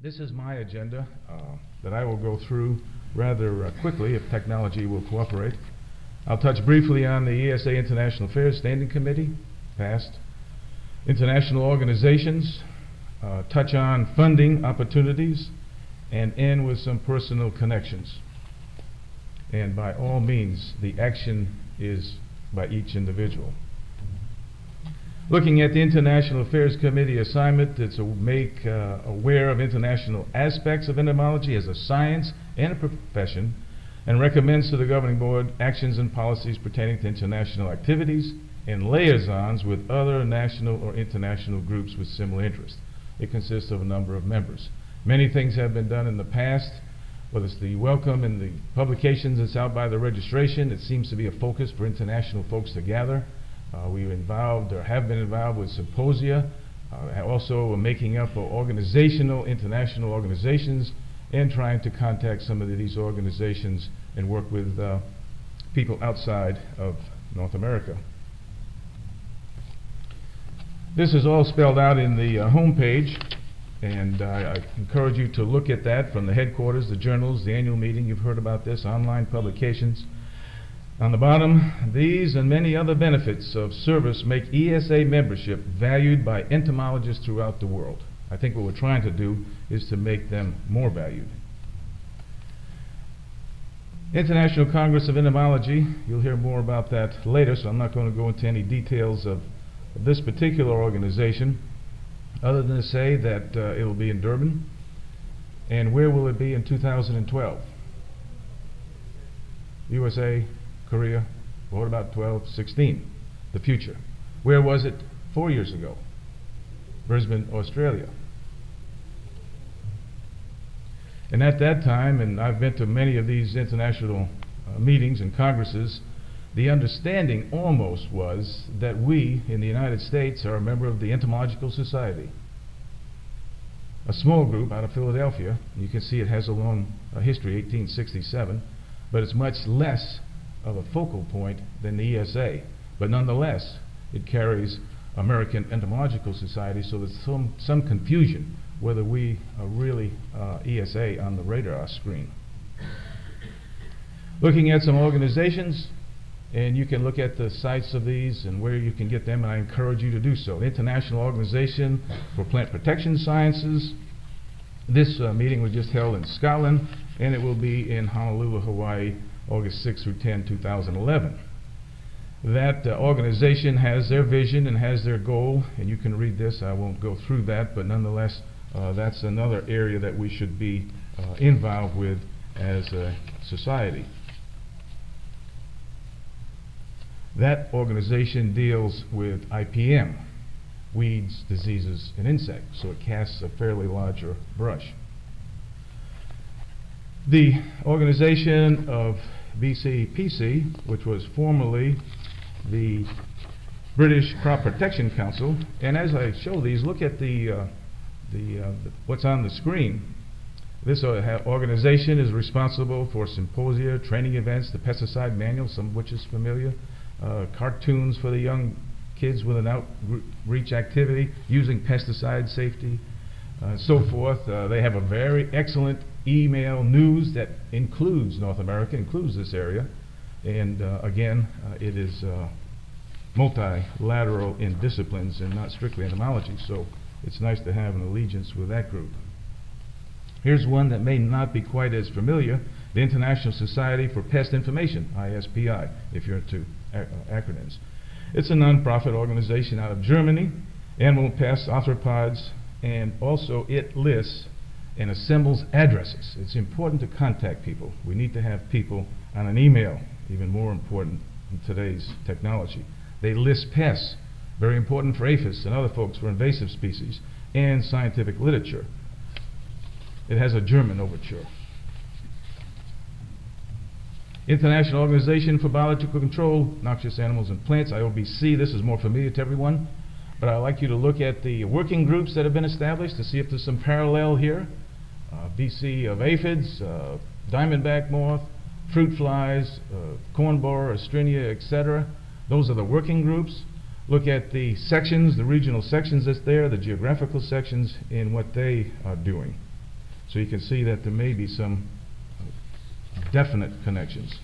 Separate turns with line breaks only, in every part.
This is my agenda that I will go through rather quickly if technology will cooperate. I'll touch briefly on the ESA International Affairs Standing Committee, past, international organizations, touch on funding opportunities, and end with some personal connections. And by all means, the action is by each individual. Looking at the International Affairs Committee assignment, it's to make aware of international aspects of entomology as a science and a profession, and recommends to the governing board actions and policies pertaining to international activities and liaisons with other national or international groups with similar interests. It consists of a number of members. Many things have been done in the past, whether it's the welcome and the publications that's out by the registration. It seems to be a focus for international folks to gather. We're involved or have been involved with symposia, also making up organizational, international organizations, and trying to contact some of these organizations and work with people outside of North America. This is all spelled out in the home page, and I encourage you to look at that from the headquarters, the journals, the annual meeting. You've heard about this, online publications. On the bottom, these and many other benefits of service make ESA membership valued by entomologists throughout the world. I think what we're trying to do is to make them more valued. International Congress of Entomology, you'll hear more about that later, so I'm not going to go into any details of this particular organization, other than to say that it will be in Durban. And where will it be in 2012? USA, Korea, what about 12, 16, the future? Where was it 4 years ago? Brisbane, Australia. And at that time, and I've been to many of these international meetings and congresses, the understanding almost was that we in the United States are a member of the Entomological Society. A small group out of Philadelphia. You can see it has a long history, 1867, but it's much less of a focal point than the ESA. But nonetheless, it carries American Entomological Society, so there's some confusion whether we are really ESA on the radar screen. Looking at some organizations, and you can look at the sites of these and where you can get them, and I encourage you to do so. The International Organization for Plant Protection Sciences. This meeting was just held in Scotland, and it will be in Honolulu, Hawaii, August 6 through 10, 2011. That organization has their vision and has their goal, and you can read this. I won't go through that, but nonetheless, that's another area that we should be involved with as a society. That organization deals with IPM, weeds, diseases, and insects, so it casts a fairly larger brush. The organization of BCPC, which was formerly the British Crop Protection Council, and as I show these, look at what's on the screen. This organization is responsible for symposia, training events, the pesticide manual, some of which is familiar, cartoons for the young kids with an outreach activity using pesticide safety, so forth. They have a very excellent email news that includes North America, includes this area, and again, it is multilateral in disciplines and not strictly entomology, so it's nice to have an allegiance with that group. Here's one that may not be quite as familiar, the International Society for Pest Information, ISPI, if you're into acronyms. It's a non-profit organization out of Germany, animal pests, arthropods, and also it lists and assembles addresses. It's important to contact people. We need to have people on an email, even more important in today's technology. They list pests, very important for aphids and other folks for invasive species, and scientific literature. It has a German overture. International Organization for Biological Control, Noxious Animals and Plants, IOBC. This is more familiar to everyone, but I'd like you to look at the working groups that have been established to see if there's some parallel here. BC of aphids, diamondback moth, fruit flies, corn borer, Astrinia, etc. Those are the working groups. Look at the sections, the regional sections that's there, the geographical sections, and what they are doing. So you can see that there may be some definite connections.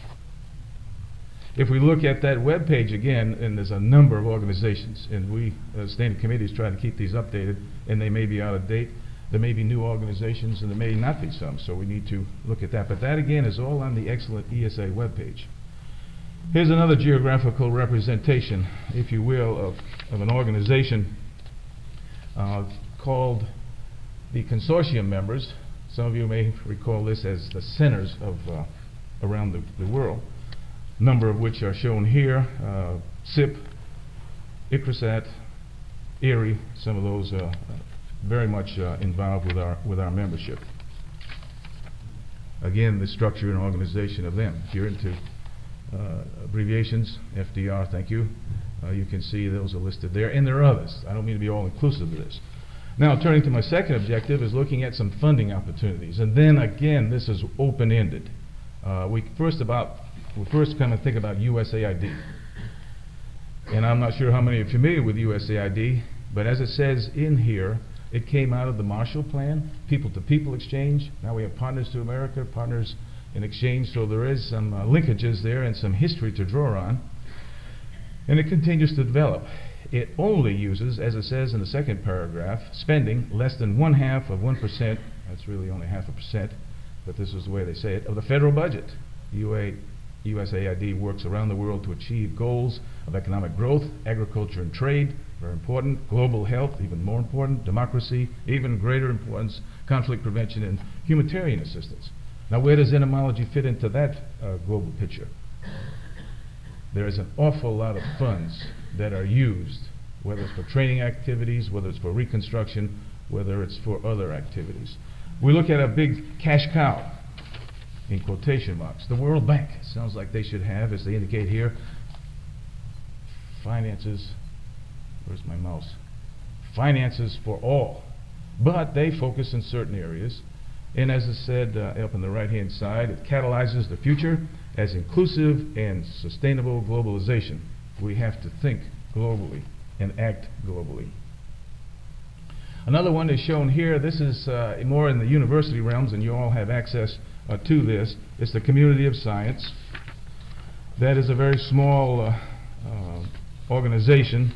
If we look at that web page again, and there's a number of organizations, and we, standing committees, try to keep these updated, and they may be out of date. There may be new organizations, and there may not be some, so we need to look at that. But that, again, is all on the excellent ESA web page. Here's another geographical representation, if you will, of an organization called the consortium members. Some of you may recall this as the centers of around the world, number of which are shown here: CIP, ICRISAT, ERI. Some of those very much involved with our membership. Again, the structure and organization of them. If you're into abbreviations, FDR, thank you. You can see those are listed there, and there are others. I don't mean to be all inclusive of this. Now, turning to my second objective is looking at some funding opportunities, and then again, this is open-ended. We first come and think about USAID, and I'm not sure how many are familiar with USAID, but as it says in here, it came out of the Marshall Plan, people-to-people exchange. Now we have Partners to America, Partners in Exchange, so there is some linkages there and some history to draw on. And it continues to develop. It only uses, as it says in the second paragraph, spending less than 0.5%, that's really only 0.5%, but this is the way they say it, of the federal budget. USAID works around the world to achieve goals of economic growth, agriculture and trade, very important, global health, even more important, democracy, even greater importance, conflict prevention, and humanitarian assistance. Now, where does entomology fit into that global picture? There is an awful lot of funds that are used, whether it's for training activities, whether it's for reconstruction, whether it's for other activities. We look at a big cash cow, in quotation marks, the World Bank. Sounds like they should have, as they indicate here, finances, where's my mouse? Finances for all. But they focus in certain areas. And as I said up on the right-hand side, it catalyzes the future as inclusive and sustainable globalization. We have to think globally and act globally. Another one is shown here. This is more in the university realms, and you all have access to this. It's the Community of Science. That is a very small organization,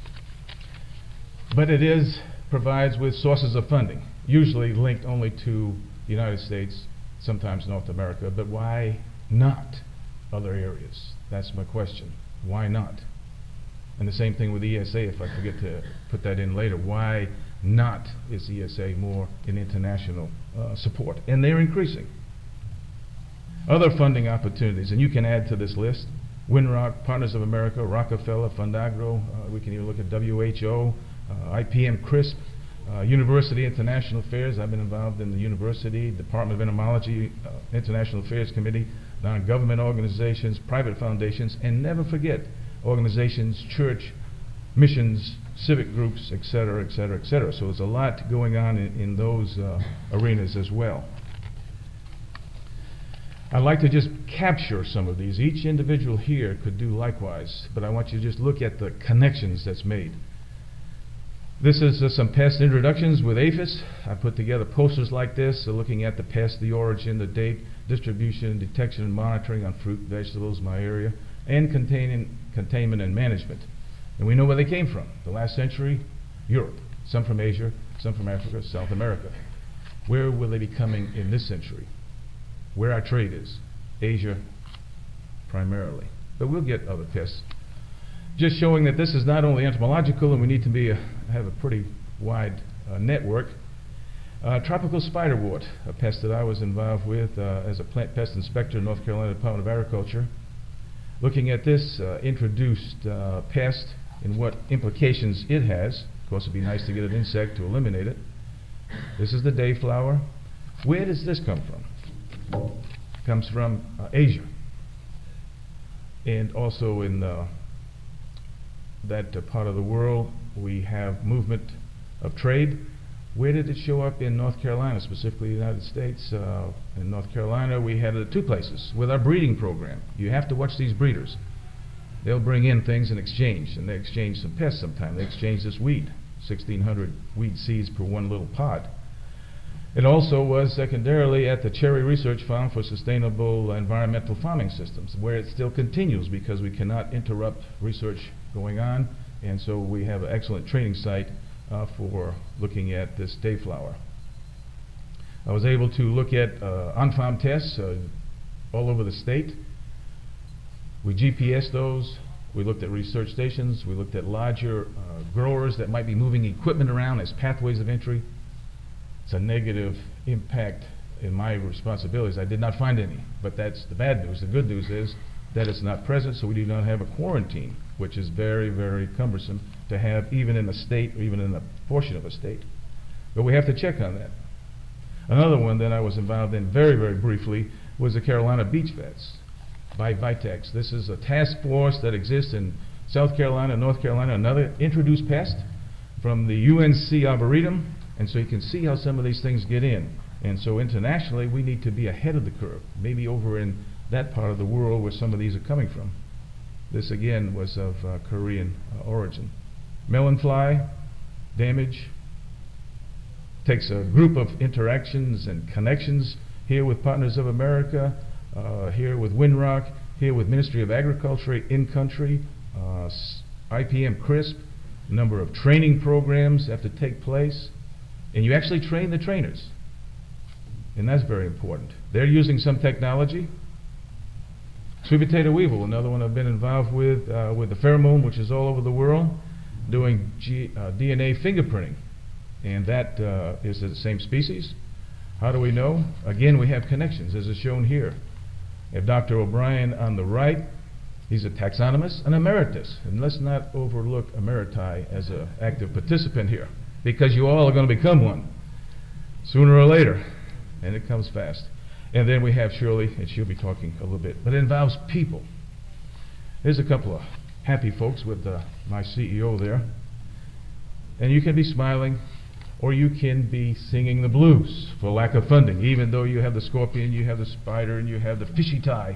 but it provides with sources of funding, usually linked only to the United States, sometimes North America, but why not other areas? That's my question. Why not? And the same thing with ESA, if I forget to put that in later. Why not is ESA more in international support? And they're increasing. Other funding opportunities, and you can add to this list: Winrock, Partners of America, Rockefeller, Fundagro. We can even look at WHO, IPM, CRISP, University International Affairs. I've been involved in the University, Department of Entomology, International Affairs Committee, non-government organizations, private foundations, and never forget organizations, church, missions, civic groups, etc., etc., etc. So there's a lot going on in those arenas as well. I'd like to just capture some of these. Each individual here could do likewise, but I want you to just look at the connections that's made. This is some pest introductions with APHIS. I put together posters like this, looking at the pest, the origin, the date, distribution, detection, and monitoring on fruit, vegetables, my area, and containment and management. And we know where they came from. The last century, Europe. Some from Asia, some from Africa, South America. Where will they be coming in this century? Where our trade is. Asia, primarily. But we'll get other pests. Just showing that this is not only entomological, and we need to have a pretty wide network. Tropical spiderwort, a pest that I was involved with as a plant pest inspector in North Carolina Department of Agriculture. Looking at this introduced pest and what implications it has. Of course, it'd be nice to get an insect to eliminate it. This is the dayflower. Where does this come from? It comes from Asia, and also in that part of the world we have movement of trade. Where did it show up in North Carolina, specifically the United States? In North Carolina we had it at two places with our breeding program. You have to watch these breeders. They'll bring in things in exchange, and they exchange some pests sometimes. They exchange this weed, 1,600 weed seeds per one little pod. It also was secondarily at the Cherry Research Farm for Sustainable Environmental Farming Systems, where it still continues because we cannot interrupt research going on, and so we have an excellent training site for looking at this dayflower. I was able to look at on-farm tests all over the state. We GPS those. We looked at research stations. We looked at larger growers that might be moving equipment around as pathways of entry. It's a negative impact in my responsibilities. I did not find any, but that's the bad news. The good news is that it's not present, so we do not have a quarantine, which is very, very cumbersome to have even in a state or even in a portion of a state. But we have to check on that. Another one that I was involved in very, very briefly was the Carolina beach vets by Vitex. This is a task force that exists in South Carolina, North Carolina, another introduced pest from the UNC Arboretum, and so you can see how some of these things get in. And so internationally, we need to be ahead of the curve, maybe over in that part of the world where some of these are coming from. This again was of Korean origin. Melon fly damage takes a group of interactions and connections here with Partners of America, here with Windrock, here with Ministry of Agriculture in country, IPM CRISP, a number of training programs have to take place, and you actually train the trainers, and that's very important. They're using some technology. Sweet potato weevil, another one I've been involved with the pheromone, which is all over the world, doing DNA fingerprinting, and that is the same species. How do we know? Again, we have connections, as is shown here. We have Dr. O'Brien on the right. He's a taxonomist, an emeritus, and let's not overlook emeriti as an active participant here, because you all are going to become one sooner or later, and it comes fast. And then we have Shirley, and she'll be talking a little bit, but it involves people. There's a couple of happy folks with my CEO there, and you can be smiling, or you can be singing the blues for lack of funding, even though you have the scorpion, you have the spider, and you have the fishy tie.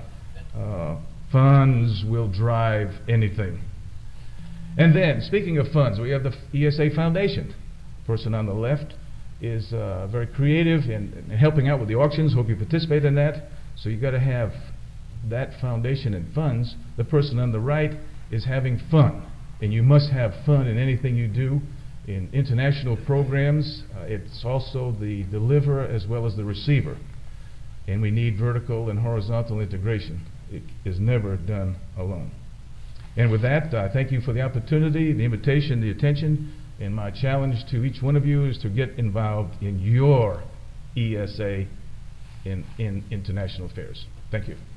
Funds will drive anything. And then, speaking of funds, we have the ESA Foundation. The person on the left is very creative in helping out with the auctions. Hope you participate in that. So you've got to have that foundation and funds. The person on the right is having fun, and you must have fun in anything you do. In international programs, it's also the deliverer as well as the receiver, and we need vertical and horizontal integration. It is never done alone. And with that, I thank you for the opportunity, the invitation, the attention, and my challenge to each one of you is to get involved in your ESA in international affairs. Thank you.